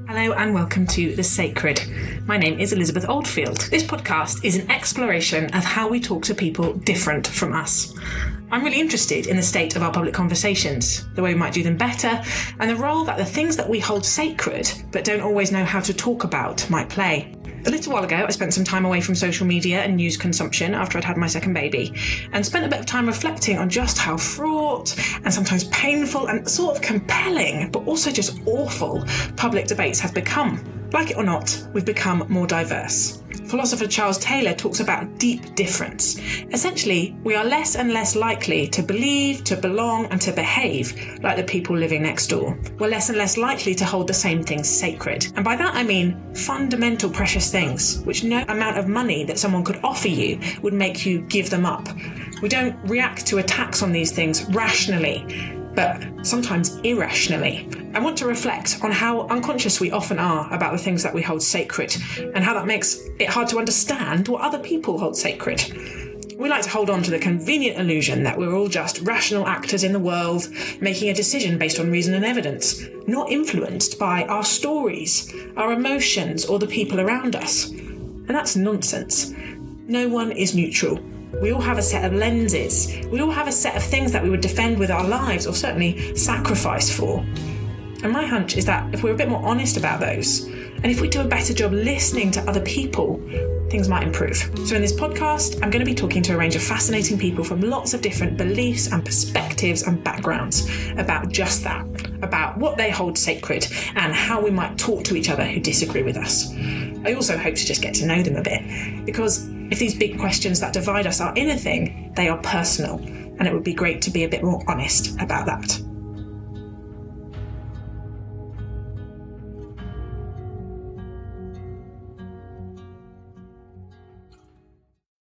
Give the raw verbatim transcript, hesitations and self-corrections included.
Hello and welcome to The Sacred. My name is Elizabeth Oldfield. This podcast is an exploration of how we talk to people different from us. I'm really interested in the state of our public conversations, the way we might do them better, and the role that the things that we hold sacred but don't always know how to talk about might play. A little while ago, I spent some time away from social media and news consumption after I'd had my second baby, and spent a bit of time reflecting on just how fraught and sometimes painful and sort of compelling, but also just awful, public debates have become. Like it or not, we've become more diverse. Philosopher Charles Taylor talks about deep difference. Essentially, we are less and less likely to believe, to belong, and to behave like the people living next door. We're less and less likely to hold the same things sacred. And by that I mean fundamental precious things, which no amount of money that someone could offer you would make you give them up. We don't react to attacks on these things rationally, but sometimes irrationally. I want to reflect on how unconscious we often are about the things that we hold sacred, and how that makes it hard to understand what other people hold sacred. We like to hold on to the convenient illusion that we're all just rational actors in the world, making a decision based on reason and evidence, not influenced by our stories, our emotions, or the people around us. And that's nonsense. No one is neutral. We all have a set of lenses. We all have a set of things that we would defend with our lives, or certainly sacrifice for. And my hunch is that if we're a bit more honest about those, and if we do a better job listening to other people, things might improve. So in this podcast, I'm going to be talking to a range of fascinating people from lots of different beliefs and perspectives and backgrounds about just that, about what they hold sacred and how we might talk to each other who disagree with us. I also hope to just get to know them a bit, because if these big questions that divide us are anything, they are personal, and it would be great to be a bit more honest about that.